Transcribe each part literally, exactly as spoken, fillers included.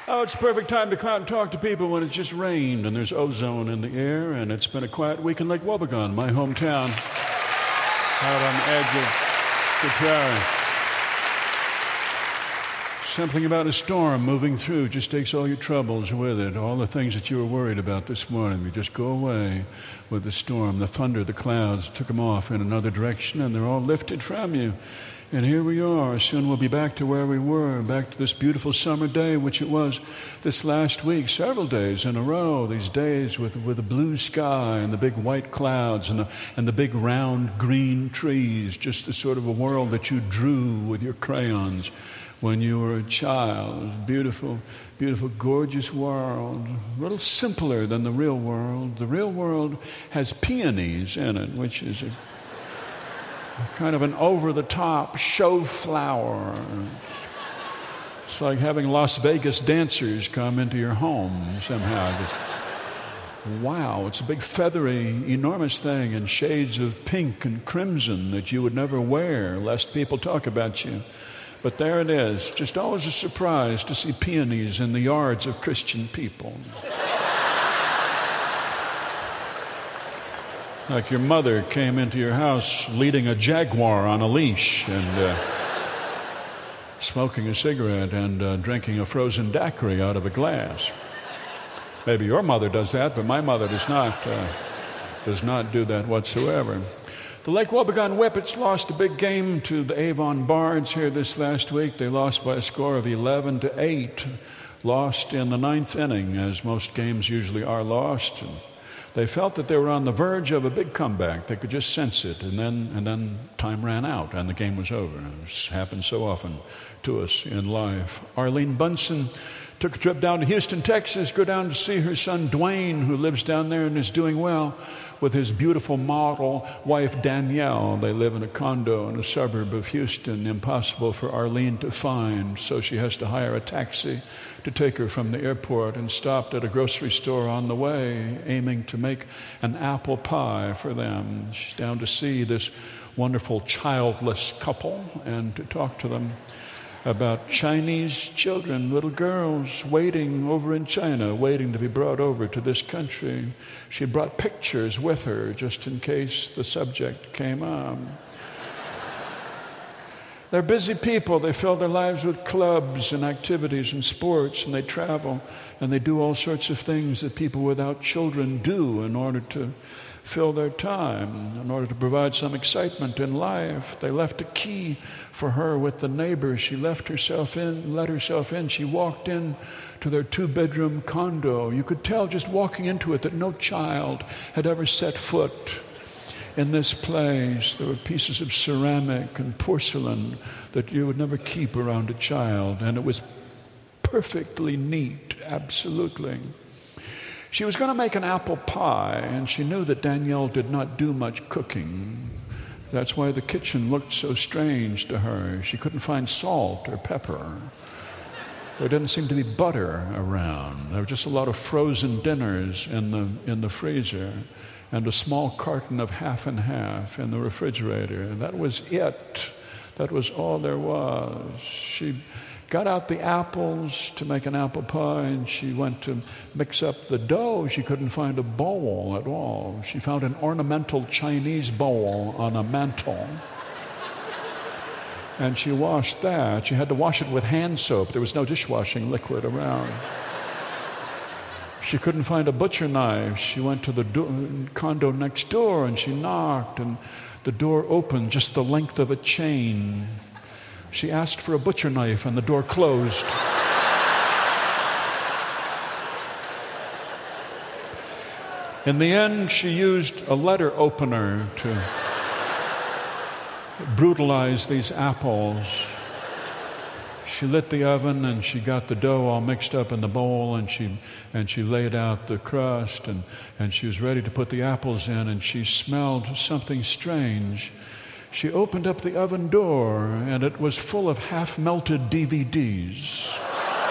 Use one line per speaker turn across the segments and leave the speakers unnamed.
Oh, it's a perfect time to come out and talk to people when it's just rained and there's ozone in the air, and it's been a quiet week in Lake Wobegon, my hometown, out on the edge of the prairie. Something about a storm moving through just takes all your troubles with it. All the things that you were worried about this morning, they just go away with the storm. The thunder, the clouds took them off in another direction, and they're all lifted from you. And here we are. Soon we'll be back to where we were, back to this beautiful summer day, which it was this last week, several days in a row, these days with, with the blue sky and the big white clouds and the, and the big round green trees, just the sort of a world that you drew with your crayons when you were a child. Beautiful, beautiful, gorgeous world. A little simpler than the real world. The real world has peonies in it, which is a kind of an over-the-top show flower. It's like having Las Vegas dancers come into your home somehow. Wow, it's a big feathery, enormous thing in shades of pink and crimson that you would never wear lest people talk about you. But there it is. Just always a surprise to see peonies in the yards of Christian people. Like your mother came into your house leading a jaguar on a leash and uh, smoking a cigarette and uh, drinking a frozen daiquiri out of a glass. Maybe your mother does that, but my mother does not, uh, does not do that whatsoever. The Lake Wobegon Whippets lost a big game to the Avon Bards here this last week. They lost by a score of eleven to eight, lost in the ninth inning, as most games usually are lost. And they felt that they were on the verge of a big comeback. They could just sense it, and then and then time ran out, and the game was over. This happens so often to us in life. Arlene Bunson took a trip down to Houston, Texas, go down to see her son Dwayne, who lives down there and is doing well, with his beautiful model wife Danielle. They live in a condo in a suburb of Houston, impossible for Arlene to find, so she has to hire a taxi to take her from the airport, and stopped at a grocery store on the way, aiming to make an apple pie for them. She's down to see this wonderful childless couple and to talk to them about Chinese children, little girls waiting over in China, waiting to be brought over to this country. She brought pictures with her just in case the subject came up. They're busy people. They fill their lives with clubs and activities and sports, and they travel, and they do all sorts of things that people without children do in order to fill their time, in order to provide some excitement in life. They left a key for her with the neighbor. She left herself in, let herself in. She walked in to their two-bedroom condo. You could tell just walking into it that no child had ever set foot in this place. There were pieces of ceramic and porcelain that you would never keep around a child, and it was perfectly neat, absolutely. She was going to make an apple pie, and she knew that Danielle did not do much cooking. That's why the kitchen looked so strange to her. She couldn't find salt or pepper. There didn't seem to be butter around. There were just a lot of frozen dinners in the in the freezer, and a small carton of half and half in the refrigerator. And that was it. That was all there was. She got out the apples to make an apple pie, and she went to mix up the dough. She couldn't find a bowl at all. She found an ornamental Chinese bowl on a mantle. And she washed that. She had to wash it with hand soap. There was no dishwashing liquid around. She couldn't find a butcher knife. She went to the do- condo next door, and she knocked, and the door opened just the length of a chain. She asked for a butcher knife, and the door closed. In the end, she used a letter opener to brutalize these apples. She lit the oven, and she got the dough all mixed up in the bowl, and she and she laid out the crust, and, and she was ready to put the apples in, and she smelled something strange. She opened up the oven door, and it was full of half-melted D V Ds.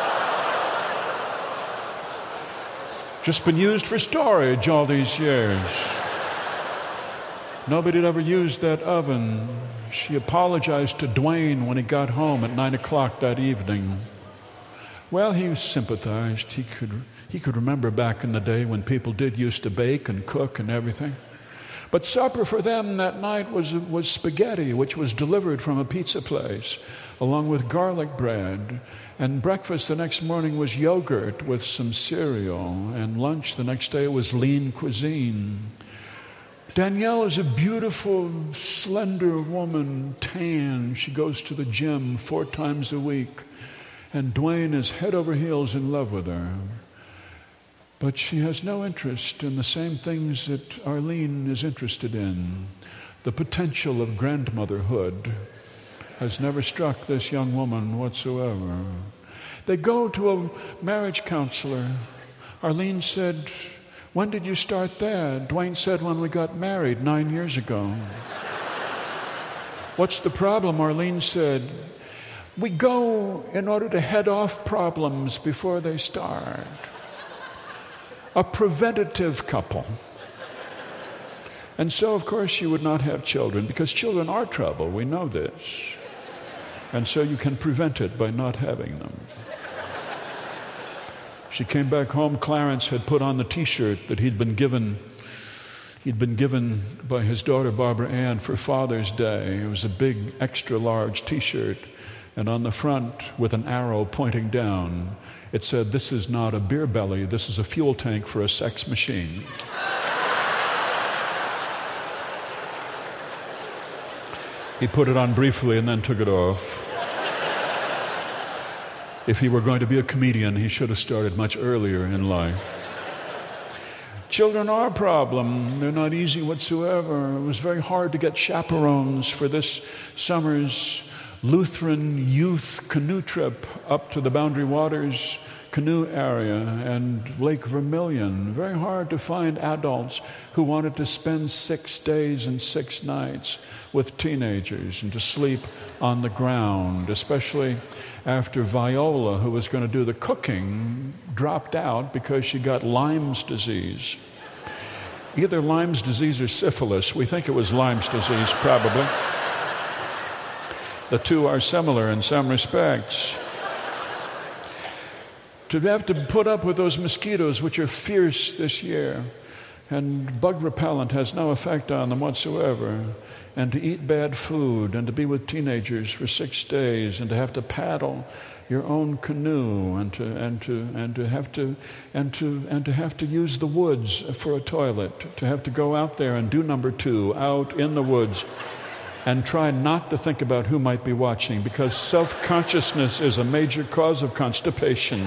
Just been used for storage all these years. Nobody had ever used that oven. She apologized to Dwayne when he got home at nine o'clock that evening. Well, he sympathized. He could, he could remember back in the day when people did used to bake and cook and everything. But supper for them that night was, was spaghetti, which was delivered from a pizza place, along with garlic bread. And breakfast the next morning was yogurt with some cereal. And lunch the next day was lean cuisine. Danielle is a beautiful, slender woman, tan. She goes to the gym four times a week. And Dwayne is head over heels in love with her. But she has no interest in the same things that Arlene is interested in. The potential of grandmotherhood has never struck this young woman whatsoever. They go to a marriage counselor. Arlene said, "When did you start there?" Dwayne said, "When we got married nine years ago." "What's the problem?" Arlene said. "We go in order to head off problems before they start." A preventative couple. And so, of course, you would not have children, because children are trouble. We know this. And so you can prevent it by not having them. She came back home. Clarence had put on the T-shirt that he'd been given He'd been given by his daughter, Barbara Ann, for Father's Day. It was a big, extra-large T-shirt. And on the front, with an arrow pointing down, it said, "This is not a beer belly, this is a fuel tank for a sex machine." He put it on briefly and then took it off. If he were going to be a comedian, he should have started much earlier in life. Children are a problem. They're not easy whatsoever. It was very hard to get chaperones for this summer's Lutheran youth canoe trip up to the Boundary Waters canoe area and Lake Vermilion. Very hard to find adults who wanted to spend six days and six nights with teenagers and to sleep on the ground, especially after Viola, who was going to do the cooking, dropped out because she got Lyme's disease. Either Lyme's disease or syphilis. We think it was Lyme's disease, probably. The two are similar in some respects. To have to put up with those mosquitoes, which are fierce this year, and bug repellent has no effect on them whatsoever, and to eat bad food, and to be with teenagers for six days, and to have to paddle your own canoe, and to and to and to have to and to and to have to use the woods for a toilet, to have to go out there and do number two out in the woods. And try not to think about who might be watching, because self-consciousness is a major cause of constipation.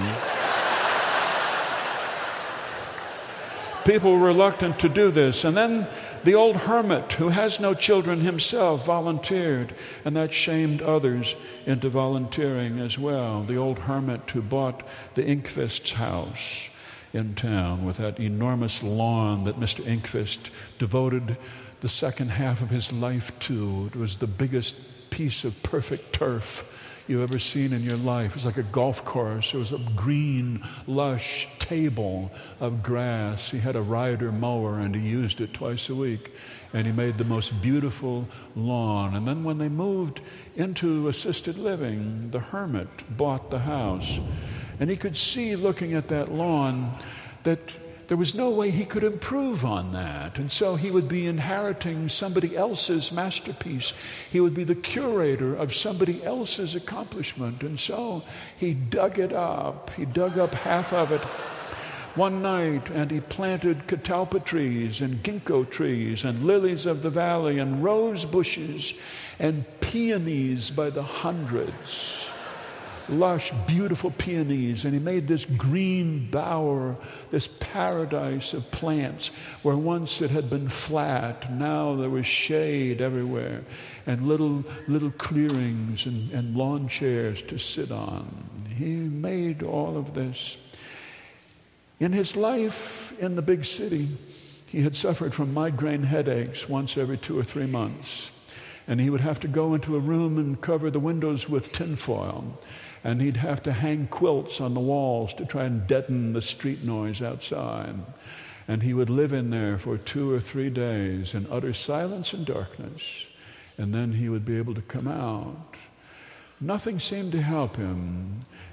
People were reluctant to do this. And then the old hermit, who has no children himself, volunteered. And that shamed others into volunteering as well. The old hermit who bought the Inkvist's house in town with that enormous lawn that Mister Inkvist devoted the second half of his life to. It was the biggest piece of perfect turf you've ever seen in your life. It was like a golf course. It was a green, lush table of grass. He had a rider mower, and he used it twice a week. And he made the most beautiful lawn. And then when they moved into assisted living, the hermit bought the house. And he could see, looking at that lawn, that there was no way he could improve on that. And so he would be inheriting somebody else's masterpiece. He would be the curator of somebody else's accomplishment. And so he dug it up. He dug up half of it one night, and he planted catalpa trees and ginkgo trees and lilies of the valley and rose bushes and peonies by the hundreds. Lush, beautiful peonies, and he made this green bower, this paradise of plants, where once it had been flat. Now there was shade everywhere, and little little clearings and, and lawn chairs to sit on. He made all of this. In his life in the big city, he had suffered from migraine headaches once every two or three months, and he would have to go into a room and cover the windows with tinfoil. And he'd have to hang quilts on the walls to try and deaden the street noise outside. And he would live in there for two or three days in utter silence and darkness. And then he would be able to come out. Nothing seemed to help him.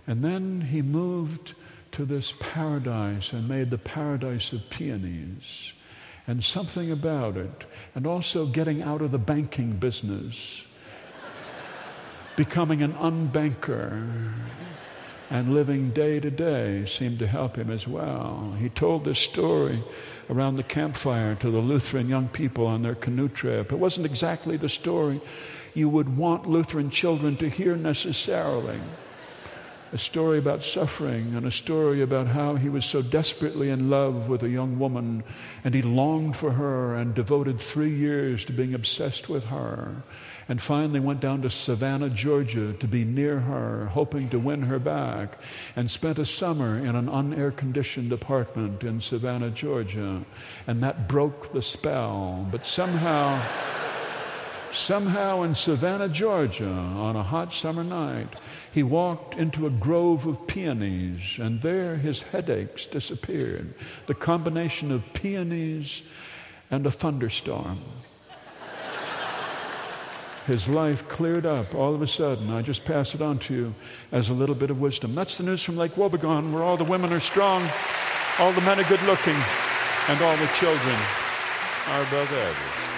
And then he moved to this paradise and made the paradise of peonies. And something about it, and also getting out of the banking business, becoming an unbanker, and living day to day seemed to help him as well. He told this story around the campfire to the Lutheran young people on their canoe trip. It wasn't exactly the story you would want Lutheran children to hear necessarily. A story about suffering, and a story about how he was so desperately in love with a young woman, and he longed for her and devoted three years to being obsessed with her, and finally went down to Savannah, Georgia to be near her, hoping to win her back, and spent a summer in an unair-conditioned apartment in Savannah, Georgia. And that broke the spell. But somehow, somehow in Savannah, Georgia, on a hot summer night, he walked into a grove of peonies, and there his headaches disappeared. The combination of peonies and a thunderstorm. His life cleared up all of a sudden. I just pass it on to you as a little bit of wisdom. That's the news from Lake Wobegon, where all the women are strong, all the men are good looking, and all the children are above average.